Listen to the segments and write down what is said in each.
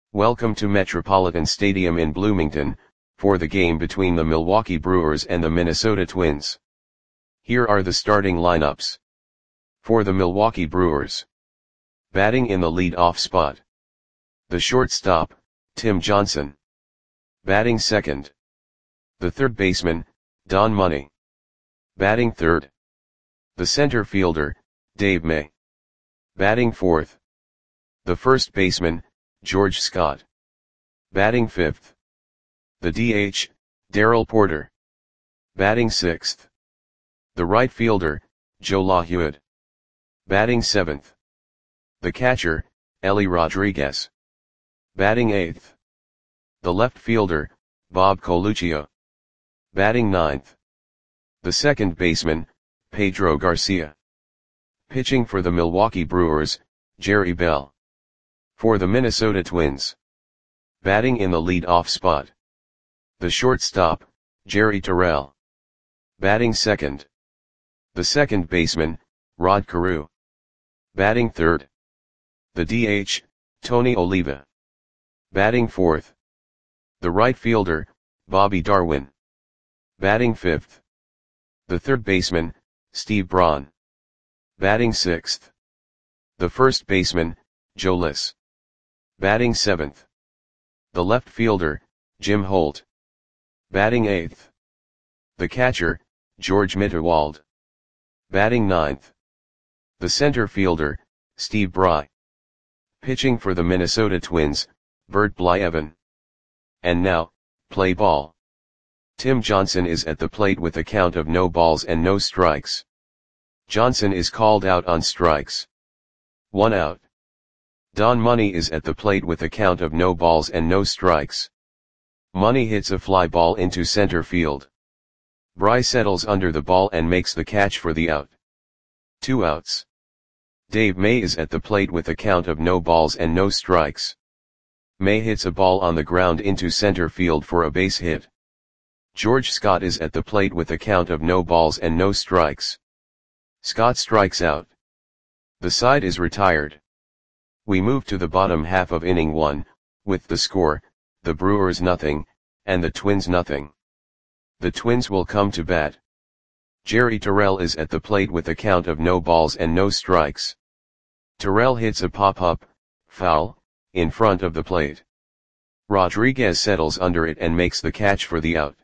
Welcome to Metropolitan Stadium in Bloomington, for the game between the Milwaukee Brewers and the Minnesota Twins. Here are the starting lineups. For the Milwaukee Brewers. Batting in the lead-off spot. The shortstop, Tim Johnson. Batting second. The third baseman, Don Money. Batting third. The center fielder, Dave May. Batting fourth. The first baseman, George Scott. Batting fifth. The DH, Darrell Porter. Batting sixth. The right fielder, Joe LaHue. Batting seventh. The catcher, Ellie Rodriguez. Batting eighth. The left fielder, Bob Coluccio. Batting ninth. The second baseman, Pedro Garcia. Pitching for the Milwaukee Brewers, Jerry Bell. For the Minnesota Twins. Batting in the lead-off spot. The shortstop, Jerry Terrell. Batting second. The second baseman, Rod Carew. Batting third. The DH, Tony Oliva. Batting fourth. The right fielder, Bobby Darwin. Batting fifth. The third baseman, Steve Braun. Batting sixth. The first baseman, Joe Liss. Batting seventh. The left fielder, Jim Holt. Batting eighth. The catcher, George Mitterwald. Batting ninth. The center fielder, Steve Bry. Pitching for the Minnesota Twins, Bert Blyleven. And now, play ball. Tim Johnson is at the plate with a count of no balls and no strikes. Johnson is called out on strikes. 1 out. Don Money is at the plate with a count of no balls and no strikes. Money hits a fly ball into center field. Bry settles under the ball and makes the catch for the out. 2 outs. Dave May is at the plate with a count of no balls and no strikes. May hits a ball on the ground into center field for a base hit. George Scott is at the plate with a count of no balls and no strikes. Scott strikes out. The side is retired. We move to the bottom half of inning 1, with the score, the Brewers nothing, and the Twins nothing. The Twins will come to bat. Jerry Terrell is at the plate with a count of no balls and no strikes. Terrell hits a pop-up, foul, in front of the plate. Rodriguez settles under it and makes the catch for the out.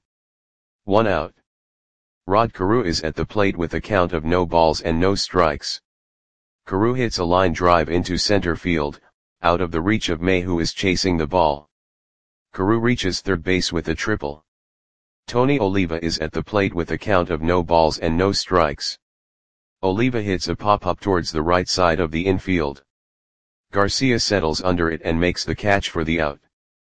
1 out. Rod Carew is at the plate with a count of no balls and no strikes. Carew hits a line drive into center field, out of the reach of May, who is chasing the ball. Carew reaches third base with a triple. Tony Oliva is at the plate with a count of no balls and no strikes. Oliva hits a pop-up towards the right side of the infield. Garcia settles under it and makes the catch for the out.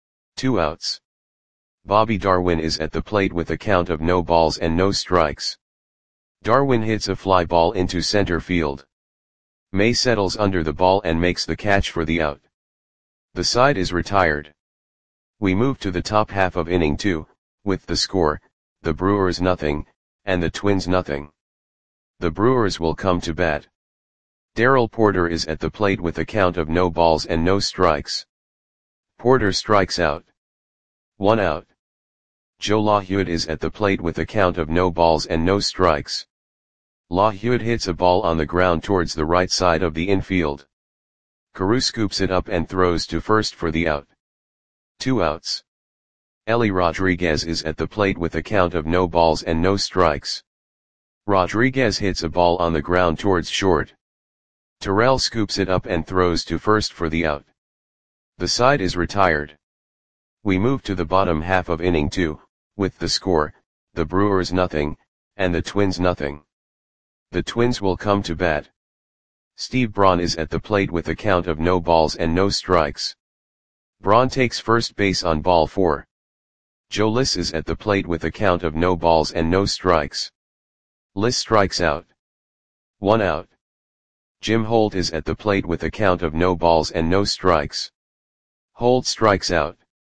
2 outs. Bobby Darwin is at the plate with a count of no balls and no strikes. Darwin hits a fly ball into center field. May settles under the ball and makes the catch for the out. The side is retired. We move to the top half of inning 2, with the score, the Brewers nothing, and the Twins nothing. The Brewers will come to bat. Darrell Porter is at the plate with a count of no balls and no strikes. Porter strikes out. 1 out. Joe LaHue is at the plate with a count of no balls and no strikes. LaHue hits a ball on the ground towards the right side of the infield. Carew scoops it up and throws to first for the out. 2 outs. Ellie Rodriguez is at the plate with a count of no balls and no strikes. Rodriguez hits a ball on the ground towards short. Terrell scoops it up and throws to first for the out. The side is retired. We move to the bottom half of inning 2, with the score, the Brewers nothing, and the Twins nothing. The Twins will come to bat. Steve Braun is at the plate with a count of no balls and no strikes. Braun takes first base on ball 4. Joe Liss is at the plate with a count of no balls and no strikes. Liss strikes out. 1 out. Jim Holt is at the plate with a count of no balls and no strikes. Holt strikes out.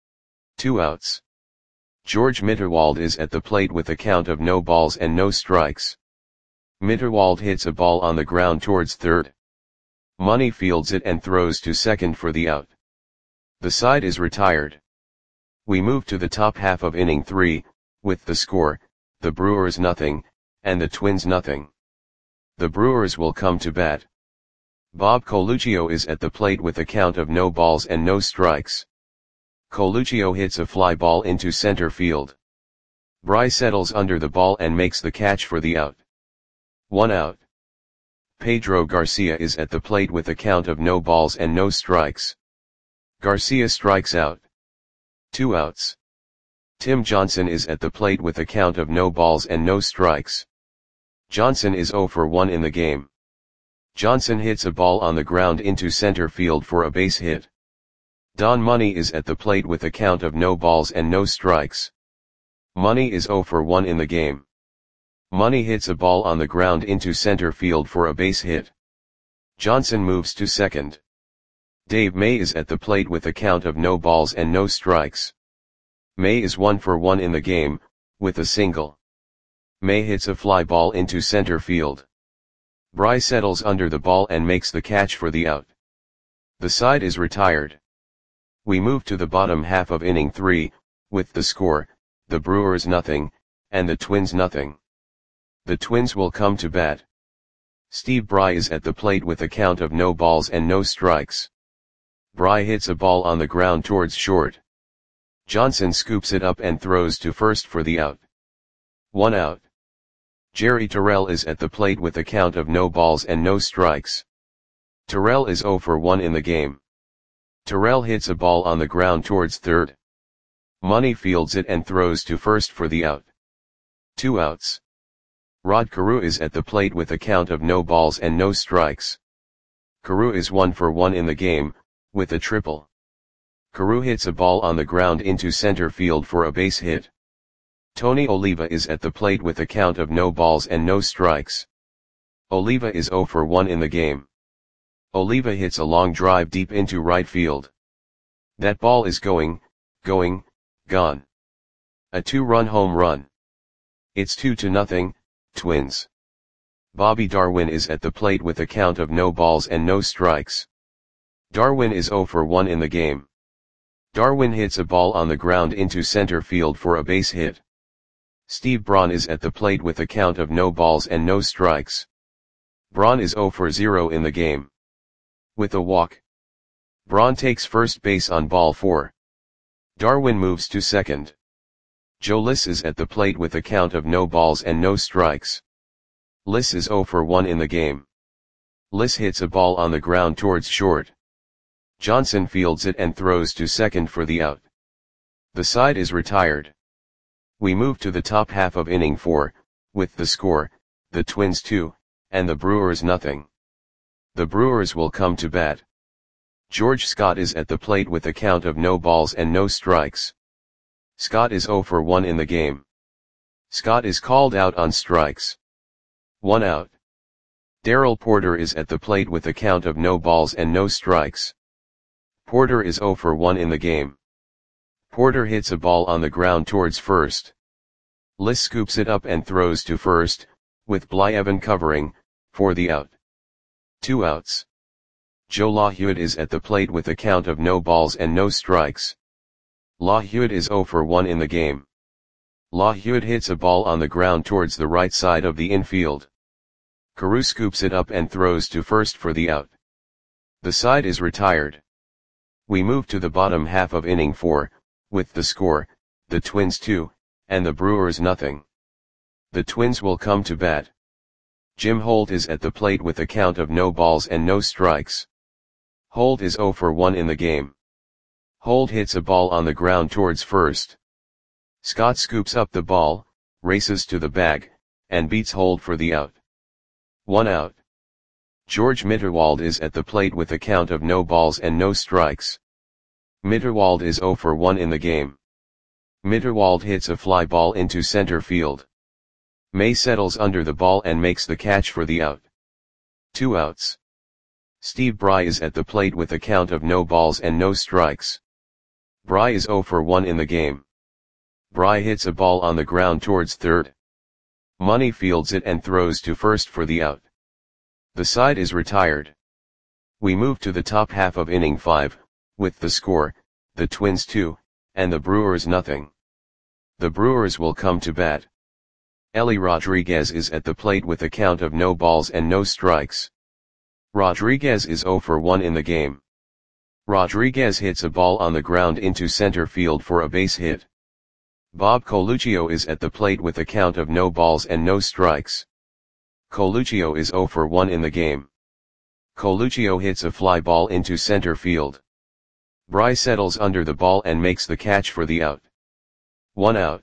2 outs. George Mitterwald is at the plate with a count of no balls and no strikes. Mitterwald hits a ball on the ground towards third. Money fields it and throws to second for the out. The side is retired. We move to the top half of inning 3, with the score, the Brewers nothing, and the Twins nothing. The Brewers will come to bat. Bob Coluccio is at the plate with a count of no balls and no strikes. Coluccio hits a fly ball into center field. Bry settles under the ball and makes the catch for the out. 1 out. Pedro Garcia is at the plate with a count of no balls and no strikes. Garcia strikes out. 2 outs. Tim Johnson is at the plate with a count of no balls and no strikes. Johnson is 0 for 1 in the game. Johnson hits a ball on the ground into center field for a base hit. Don Money is at the plate with a count of no balls and no strikes. Money is 0 for 1 in the game. Money hits a ball on the ground into center field for a base hit. Johnson moves to second. Dave May is at the plate with a count of no balls and no strikes. May is 1 for 1 in the game, with a single. May hits a fly ball into center field. Bry settles under the ball and makes the catch for the out. The side is retired. We move to the bottom half of inning 3, with the score, the Brewers nothing, and the Twins nothing. The Twins will come to bat. Steve Bry is at the plate with a count of no balls and no strikes. Bry hits a ball on the ground towards short. Johnson scoops it up and throws to first for the out. 1 out. Jerry Terrell is at the plate with a count of no balls and no strikes. Terrell is 0 for 1 in the game. Terrell hits a ball on the ground towards third. Money fields it and throws to first for the out. 2 outs. Rod Carew is at the plate with a count of no balls and no strikes. Carew is 1 for 1 in the game, with a triple. Carew hits a ball on the ground into center field for a base hit. Tony Oliva is at the plate with a count of no balls and no strikes. Oliva is 0 for 1 in the game. Oliva hits a long drive deep into right field. That ball is gone. A 2-run home run. It's 2-0, Twins. Bobby Darwin is at the plate with a count of no balls and no strikes. Darwin is 0 for 1 in the game. Darwin hits a ball on the ground into center field for a base hit. Steve Braun is at the plate with a count of no balls and no strikes. Braun is 0 for 0 in the game. With a walk. Braun takes first base on ball 4. Darwin moves to second. Joe Liss is at the plate with a count of no balls and no strikes. Liss is 0 for 1 in the game. Liss hits a ball on the ground towards short. Johnson fields it and throws to second for the out. The side is retired. We move to the top half of inning 4, with the score, the Twins 2, and the Brewers nothing. The Brewers will come to bat. George Scott is at the plate with a count of no balls and no strikes. Scott is 0 for 1 in the game. Scott is called out on strikes. 1 out. Darrell Porter is at the plate with a count of no balls and no strikes. Porter is 0 for 1 in the game. Porter hits a ball on the ground towards first. Liss scoops it up and throws to first, with Blyevin covering, for the out. 2 outs. Joe LaHewitt is at the plate with a count of no balls and no strikes. LaHewitt is 0 for 1 in the game. LaHewitt hits a ball on the ground towards the right side of the infield. Carew scoops it up and throws to first for the out. The side is retired. We move to the bottom half of inning 4, with the score, the Twins 2, and the Brewers nothing. The Twins will come to bat. Jim Holt is at the plate with a count of no balls and no strikes. Holt is 0 for 1 in the game. Holt hits a ball on the ground towards first. Scott scoops up the ball, races to the bag, and beats Holt for the out. 1 out. George Mitterwald is at the plate with a count of no balls and no strikes. Mitterwald is 0 for 1 in the game. Mitterwald hits a fly ball into center field. May settles under the ball and makes the catch for the out. 2 outs. Steve Bry is at the plate with a count of no balls and no strikes. Bry is 0 for 1 in the game. Bry hits a ball on the ground towards third. Money fields it and throws to first for the out. The side is retired. We move to the top half of inning 5, with the score, the Twins 2, and the Brewers nothing. The Brewers will come to bat. Ellie Rodriguez is at the plate with a count of no balls and no strikes. Rodriguez is 0 for 1 in the game. Rodriguez hits a ball on the ground into center field for a base hit. Bob Coluccio is at the plate with a count of no balls and no strikes. Coluccio is 0 for 1 in the game. Coluccio hits a fly ball into center field. Bry settles under the ball and makes the catch for the out. 1 out.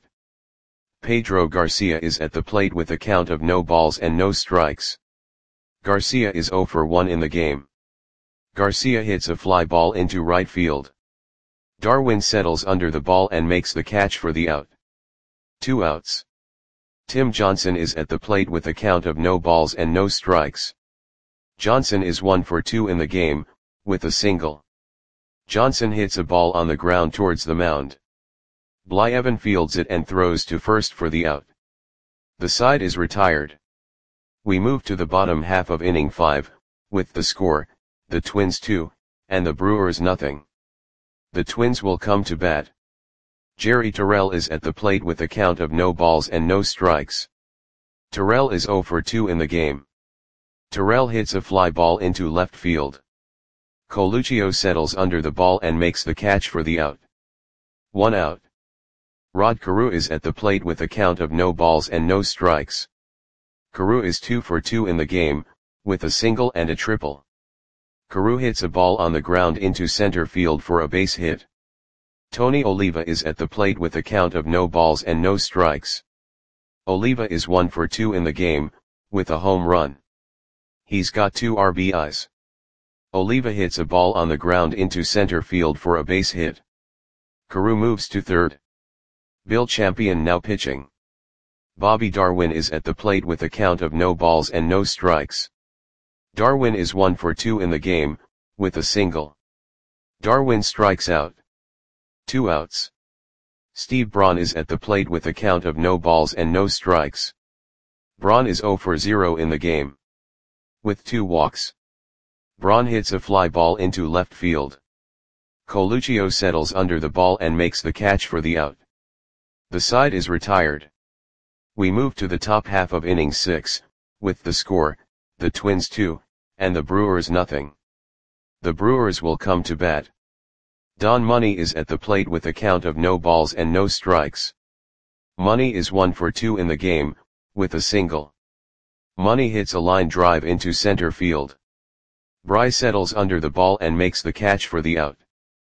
Pedro Garcia is at the plate with a count of no balls and no strikes. Garcia is 0 for 1 in the game. Garcia hits a fly ball into right field. Darwin settles under the ball and makes the catch for the out. 2 outs. Tim Johnson is at the plate with a count of no balls and no strikes. Johnson is 1 for 2 in the game, with a single. Johnson hits a ball on the ground towards the mound. Blyevin fields it and throws to first for the out. The side is retired. We move to the bottom half of inning 5, with the score, the Twins 2, and the Brewers nothing. The Twins will come to bat. Jerry Terrell is at the plate with a count of no balls and no strikes. Terrell is 0 for 2 in the game. Terrell hits a fly ball into left field. Coluccio settles under the ball and makes the catch for the out. 1 out. Rod Carew is at the plate with a count of no balls and no strikes. Carew is 2 for 2 in the game, with a single and a triple. Carew hits a ball on the ground into center field for a base hit. Tony Oliva is at the plate with a count of no balls and no strikes. Oliva is 1 for 2 in the game, with a home run. He's got 2 RBIs. Oliva hits a ball on the ground into center field for a base hit. Carew moves to third. Bill Champion now pitching. Bobby Darwin is at the plate with a count of no balls and no strikes. Darwin is 1 for 2 in the game, with a single. Darwin strikes out. 2 outs. Steve Braun is at the plate with a count of no balls and no strikes. Braun is 0 for 0 in the game. With 2 walks. Braun hits a fly ball into left field. Coluccio settles under the ball and makes the catch for the out. The side is retired. We move to the top half of inning 6, with the score, the Twins 2, and the Brewers nothing. The Brewers will come to bat. Don Money is at the plate with a count of no balls and no strikes. Money is 1 for 2 in the game, with a single. Money hits a line drive into center field. Bry settles under the ball and makes the catch for the out.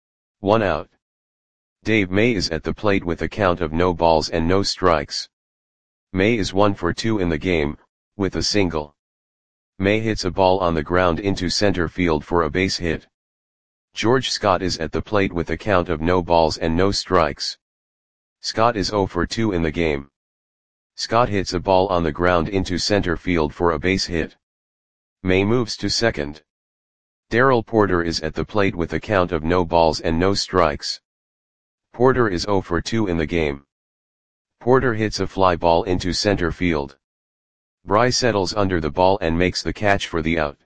1 out. Dave May is at the plate with a count of no balls and no strikes. May is 1 for 2 in the game, with a single. May hits a ball on the ground into center field for a base hit. George Scott is at the plate with a count of no balls and no strikes. Scott is 0 for 2 in the game. Scott hits a ball on the ground into center field for a base hit. May moves to second. Darrell Porter is at the plate with a count of no balls and no strikes. Porter is 0 for 2 in the game. Porter hits a fly ball into center field. Bry settles under the ball and makes the catch for the out.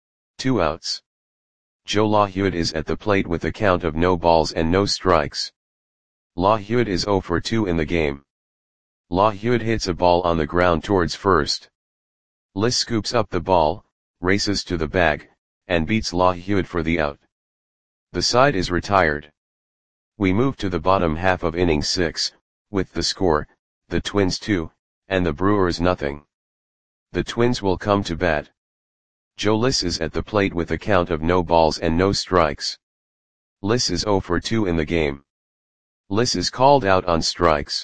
2 outs. Joe LaHewitt is at the plate with a count of no balls and no strikes. LaHewitt is 0 for 2 in the game. LaHewitt hits a ball on the ground towards first. Liss scoops up the ball, races to the bag, and beats LaHewitt for the out. The side is retired. We move to the bottom half of inning 6, with the score, the Twins 2, and the Brewers nothing. The Twins will come to bat. Joe Liss is at the plate with a count of no balls and no strikes. Liss is 0 for 2 in the game. Liss is called out on strikes.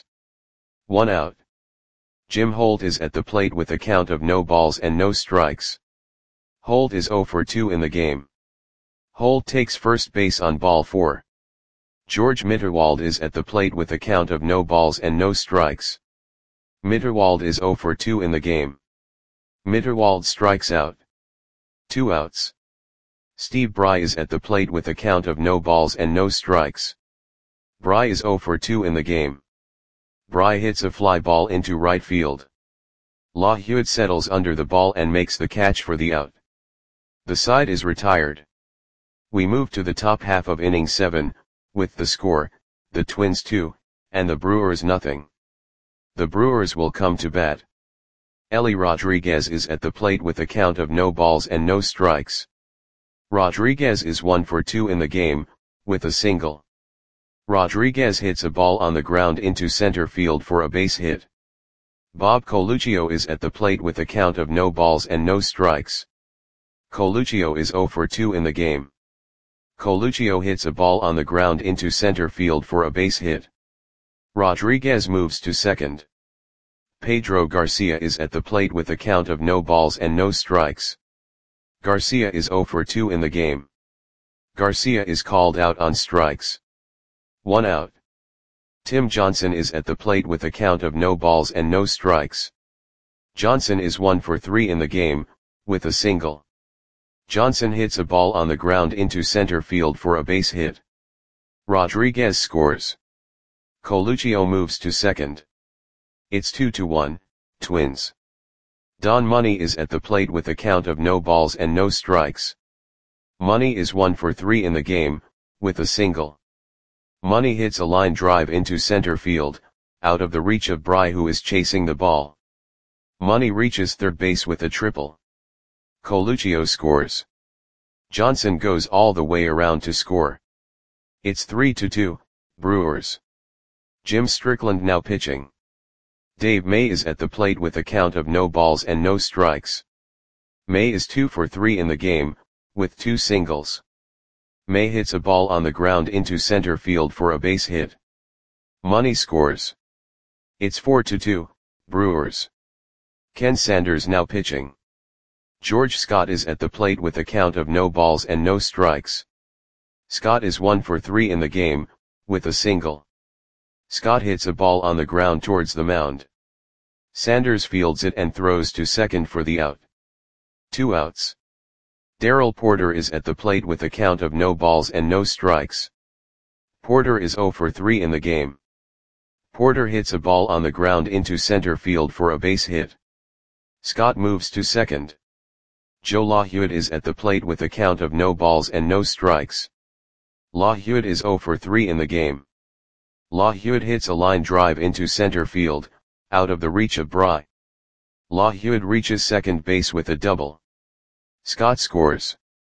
1 out. Jim Holt is at the plate with a count of no balls and no strikes. Holt is 0 for 2 in the game. Holt takes first base on ball 4. George Mitterwald is at the plate with a count of no balls and no strikes. Mitterwald is 0 for 2 in the game. Mitterwald strikes out. 2 outs. Steve Bry is at the plate with a count of no balls and no strikes. Bry is 0 for 2 in the game. Bry hits a fly ball into right field. LaHewitt settles under the ball and makes the catch for the out. The side is retired. We move to the top half of inning 7, with the score, the Twins 2, and the Brewers nothing. The Brewers will come to bat. Ellie Rodriguez is at the plate with a count of no balls and no strikes. Rodriguez is 1 for 2 in the game, with a single. Rodriguez hits a ball on the ground into center field for a base hit. Bob Coluccio is at the plate with a count of no balls and no strikes. Coluccio is 0 for 2 in the game. Coluccio hits a ball on the ground into center field for a base hit. Rodriguez moves to second. Pedro Garcia is at the plate with a count of no balls and no strikes. Garcia is 0 for 2 in the game. Garcia is called out on strikes. 1 out. Tim Johnson is at the plate with a count of no balls and no strikes. Johnson is 1 for 3 in the game, with a single. Johnson hits a ball on the ground into center field for a base hit. Rodriguez scores. Coluccio moves to second. It's 2-1, Twins. Don Money is at the plate with a count of no balls and no strikes. Money is 1 for 3 in the game, with a single. Money hits a line drive into center field, out of the reach of Bry, who is chasing the ball. Money reaches third base with a triple. Coluccio scores. Johnson goes all the way around to score. It's 3-2, Brewers. Jim Strickland now pitching. Dave May is at the plate with a count of no balls and no strikes. May is 2 for 3 in the game, with 2 singles. May hits a ball on the ground into center field for a base hit. Money scores. It's 4-2, Brewers. Ken Sanders now pitching. George Scott is at the plate with a count of no balls and no strikes. Scott is 1 for 3 in the game, with a single. Scott hits a ball on the ground towards the mound. Sanders fields it and throws to second for the out. 2 outs. Darrell Porter is at the plate with a count of no balls and no strikes. Porter is 0 for 3 in the game. Porter hits a ball on the ground into center field for a base hit. Scott moves to second. Joe LaHewitt is at the plate with a count of no balls and no strikes. LaHewitt is 0 for 3 in the game. LaHewitt hits a line drive into center field, out of the reach of Bry. LaHewitt reaches second base with a double. Scott scores.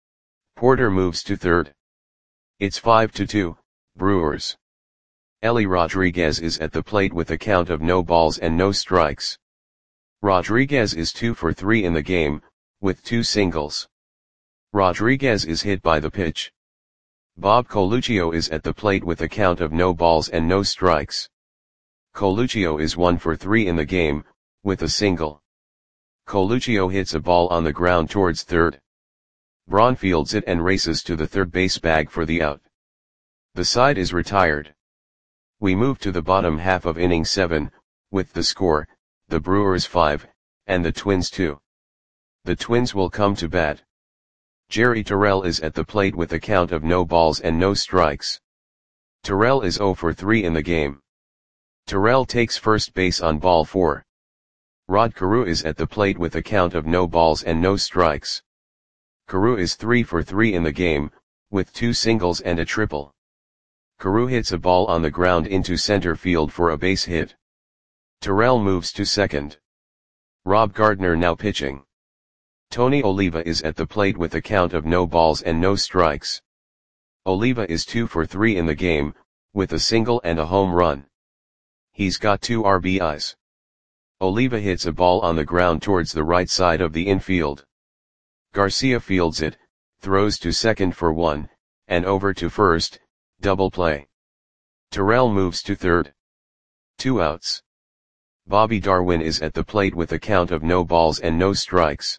Porter moves to third. It's 5-2, Brewers. Ellie Rodriguez is at the plate with a count of no balls and no strikes. Rodriguez is 2 for 3 in the game, with 2 singles. Rodriguez is hit by the pitch. Bob Coluccio is at the plate with a count of no balls and no strikes. Coluccio is 1 for 3 in the game, with a single. Coluccio hits a ball on the ground towards third. Braun fields it and races to the third base bag for the out. The side is retired. We move to the bottom half of inning 7, with the score, the Brewers 5, and the Twins 2. The Twins will come to bat. Jerry Terrell is at the plate with a count of no balls and no strikes. Terrell is 0 for 3 in the game. Terrell takes first base on ball 4. Rod Carew is at the plate with a count of no balls and no strikes. Carew is 3 for 3 in the game, with 2 singles and a triple. Carew hits a ball on the ground into center field for a base hit. Terrell moves to second. Rob Gardner now pitching. Tony Oliva is at the plate with a count of no balls and no strikes. Oliva is 2 for 3 in the game, with a single and a home run. He's got 2 RBIs. Oliva hits a ball on the ground towards the right side of the infield. Garcia fields it, throws to second for 1, and over to first, double play. Terrell moves to third. 2 outs. Bobby Darwin is at the plate with a count of no balls and no strikes.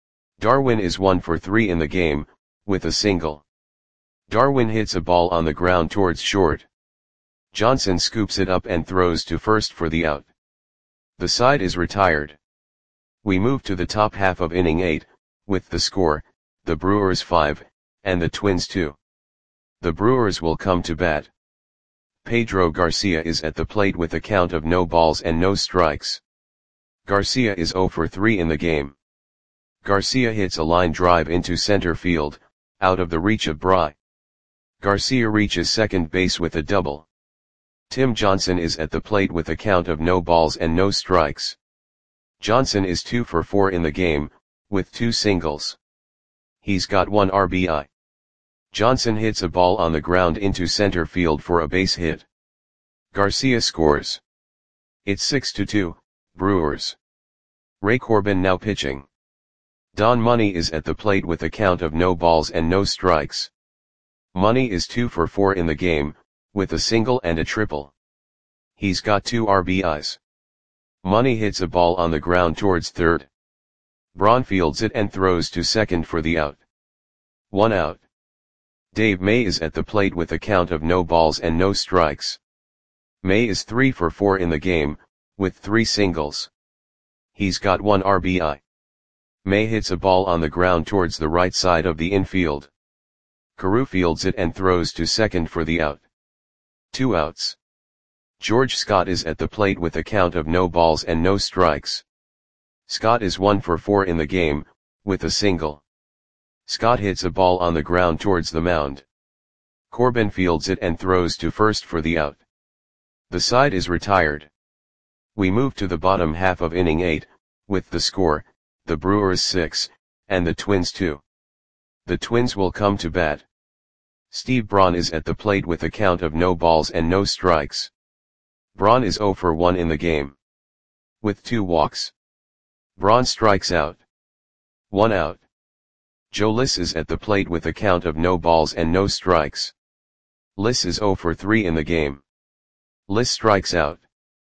Darwin is 1 for 3 in the game, with a single. Darwin hits a ball on the ground towards short. Johnson scoops it up and throws to first for the out. The side is retired. We move to the top half of inning 8, with the score, the Brewers 5, and the Twins 2. The Brewers will come to bat. Pedro Garcia is at the plate with a count of no balls and no strikes. Garcia is 0 for 3 in the game. Garcia hits a line drive into center field, out of the reach of Bry. Garcia reaches second base with a double. Tim Johnson is at the plate with a count of no balls and no strikes. Johnson is 2 for 4 in the game, with 2 singles. He's got 1 RBI. Johnson hits a ball on the ground into center field for a base hit. Garcia scores. It's 6-2, Brewers. Ray Corbin now pitching. Don Money is at the plate with a count of no balls and no strikes. Money is 2 for 4 in the game, with a single and a triple. He's got 2 RBIs. Money hits a ball on the ground towards third. Braun fields it and throws to second for the out. 1 out. Dave May is at the plate with a count of no balls and no strikes. May is 3 for 4 in the game, with 3 singles. He's got 1 RBI. May hits a ball on the ground towards the right side of the infield. Carew fields it and throws to second for the out. 2 outs. George Scott is at the plate with a count of no balls and no strikes. Scott is 1 for 4 in the game, with a single. Scott hits a ball on the ground towards the mound. Corbin fields it and throws to first for the out. The side is retired. We move to the bottom half of inning 8, with the score, the Brewers 6, and the Twins 2. The Twins will come to bat. Steve Braun is at the plate with a count of no balls and no strikes. Braun is 0 for 1 in the game. With 2 walks. Braun strikes out. 1 out. Joe Liss is at the plate with a count of no balls and no strikes. Liss is 0 for 3 in the game. Liss strikes out.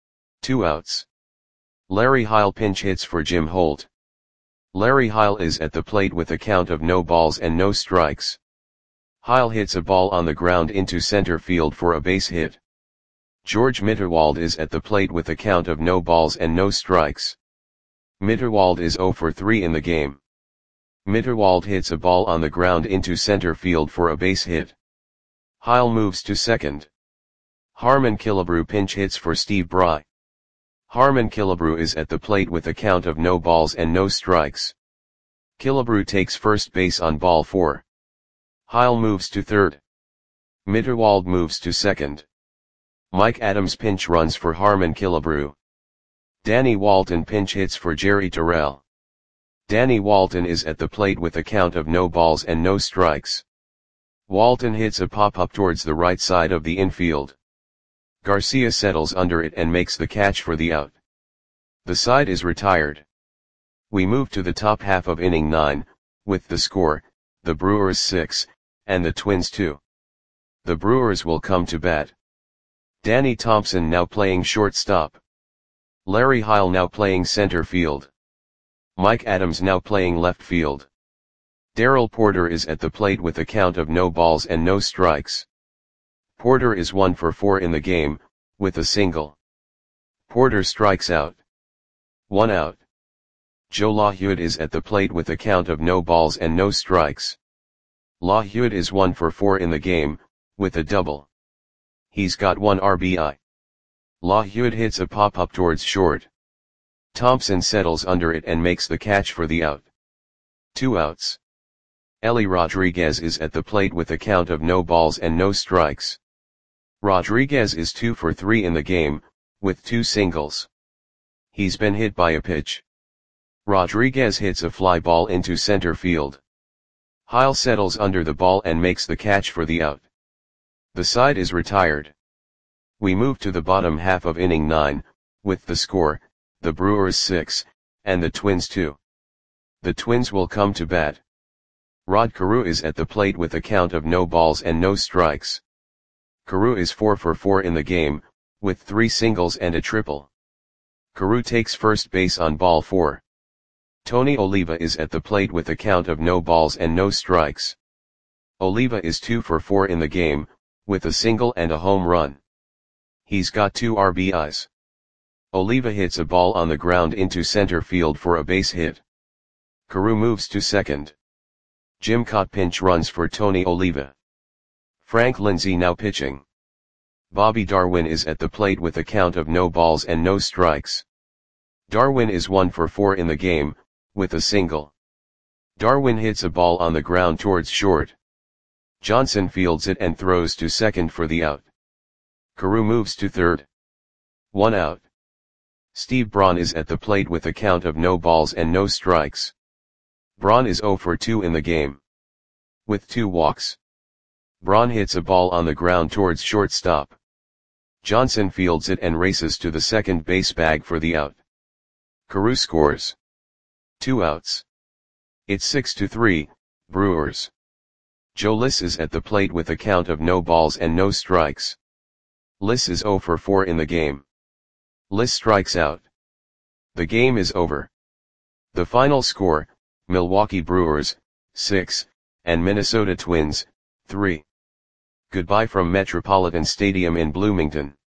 2 outs. Larry Heil pinch hits for Jim Holt. Larry Heil is at the plate with a count of no balls and no strikes. Heil hits a ball on the ground into center field for a base hit. George Mitterwald is at the plate with a count of no balls and no strikes. Mitterwald is 0 for 3 in the game. Mitterwald hits a ball on the ground into center field for a base hit. Heil moves to second. Harmon Killebrew pinch hits for Steve Bry. Harmon Killebrew is at the plate with a count of no balls and no strikes. Killebrew takes first base on ball 4. Heil moves to third. Mitterwald moves to second. Mike Adams pinch runs for Harmon Killebrew. Danny Walton pinch hits for Jerry Terrell. Danny Walton is at the plate with a count of no balls and no strikes. Walton hits a pop-up towards the right side of the infield. Garcia settles under it and makes the catch for the out. The side is retired. We move to the top half of inning 9, with the score, the Brewers 6, and the Twins 2. The Brewers will come to bat. Danny Thompson now playing shortstop. Larry Heil now playing center field. Mike Adams now playing left field. Darrell Porter is at the plate with a count of no balls and no strikes. Porter is 1 for 4 in the game, with a single. Porter strikes out. 1 out. Joe LaHude is at the plate with a count of no balls and no strikes. LaHude is 1 for 4 in the game, with a double. He's got 1 RBI. LaHude hits a pop-up towards short. Thompson settles under it and makes the catch for the out. 2 outs. Ellie Rodriguez is at the plate with a count of no balls and no strikes. Rodriguez is 2 for 3 in the game, with 2 singles. He's been hit by a pitch. Rodriguez hits a fly ball into center field. Heil settles under the ball and makes the catch for the out. The side is retired. We move to the bottom half of inning 9, with the score, the Brewers 6, and the Twins 2. The Twins will come to bat. Rod Carew is at the plate with a count of no balls and no strikes. Carew is 4 for 4 in the game, with 3 singles and a triple. Carew takes first base on ball 4. Tony Oliva is at the plate with a count of no balls and no strikes. Oliva is 2 for 4 in the game, with a single and a home run. He's got 2 RBIs. Oliva hits a ball on the ground into center field for a base hit. Carew moves to second. Jim Cott pinch runs for Tony Oliva. Frank Lindsay now pitching. Bobby Darwin is at the plate with a count of no balls and no strikes. Darwin is 1 for 4 in the game, with a single. Darwin hits a ball on the ground towards short. Johnson fields it and throws to second for the out. Carew moves to third. 1 out. Steve Braun is at the plate with a count of no balls and no strikes. Braun is 0 for 2 in the game. With 2 walks. Braun hits a ball on the ground towards shortstop. Johnson fields it and races to the second base bag for the out. Carew scores. 2 outs. It's 6-3, Brewers. Joe Liss is at the plate with a count of no balls and no strikes. Liss is 0 for 4 in the game. Liss strikes out. The game is over. The final score, Milwaukee Brewers, 6, and Minnesota Twins, 3. Goodbye from Metropolitan Stadium in Bloomington.